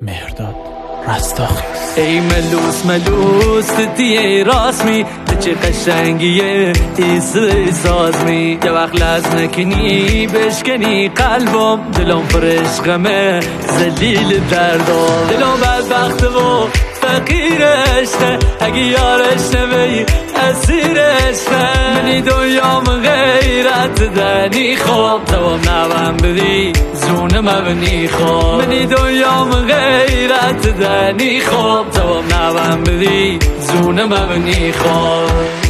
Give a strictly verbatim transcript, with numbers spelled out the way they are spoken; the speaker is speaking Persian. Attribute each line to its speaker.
Speaker 1: مهرداد رستاخیز.
Speaker 2: ای ملوس ملوس دیه راسمی چه قشنگیه ایسوی سازمی یه وقت لز نکنی بشکنی قلبم دلم پر عشقمه زلیل دردم دلم بدبخته و فقیر عشقه اگه یارش نمی اسیر عشقه منی دنیام غیرت دنی خوب دوام نوام بدی زونه مبنی خوب منی دنیام غیرت دنی خوب دوام نوام بدی زونه مبنی خوب